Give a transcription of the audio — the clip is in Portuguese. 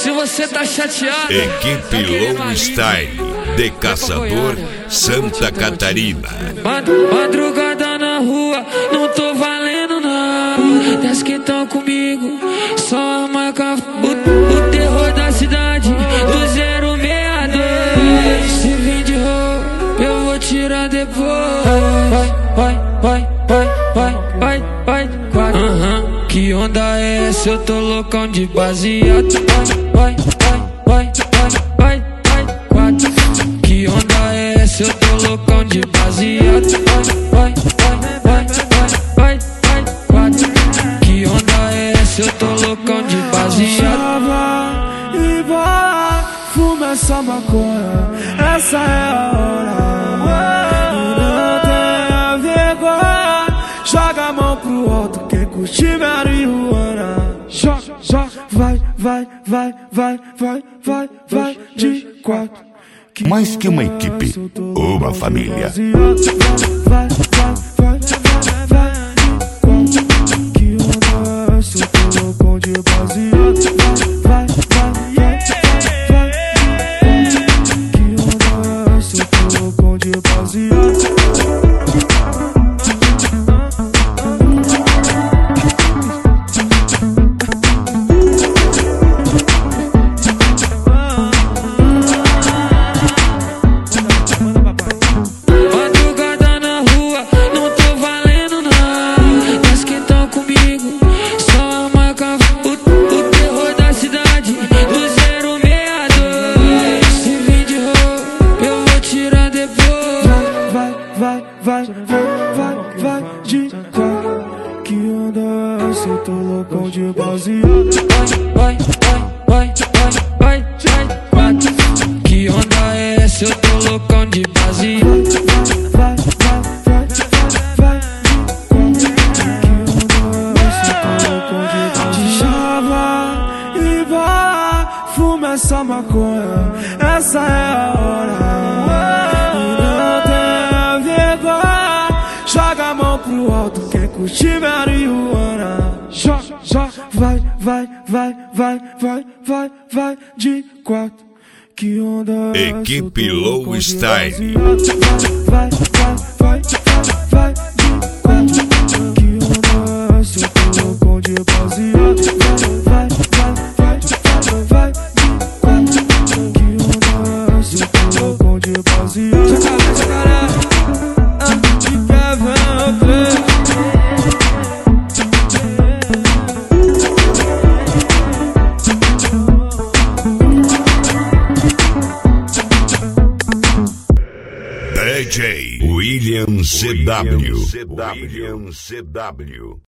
Se você tá chateado, Equipe Low Style de Caçador, Santa Catarina. Madrugada na rua, não tô valendo não. Desce que tão comigo, só a marca. O terror da cidade, do 062. Se vir de roupa, eu vou tirar depois. Vai. Que onda é essa? Eu tô loucão de baseado. Vai. Que onda é essa? Eu tô loucão de baseado. Vai. Que onda é essa? Eu tô loucão de baseado. E bola, fuma essa maconha, essa é a hora. Não tenha vergonha, joga a mão pro alto, quem curtir marihuana. Joga, vai de quatro. Mais que uma equipe, uma família. Vai de quatro. Que onda é essa? Eu tô loucão de baseado. Vai. Que onda é essa? Eu tô loucão de baseado. Vai de quatro. Que onda é essa? Eu tô loucão de baseado. Vai. Que onda é essa? Eu tô loucão de baseado. Vai de chava e bola, fuma essa maconha, essa é a hora. E não tenha vergonha, joga a mão pro alto, quem curtir marihuana. Joga, vai de quatro. Que onda é essa? Equipe Low Style. Vai de quatro. Que onda é essa? Eu tô loucão de baseado. Vai de quatro. Que onda é essa? Eu tô loucão de baseado. Jacaré, antes de Kevin. DJ William CW.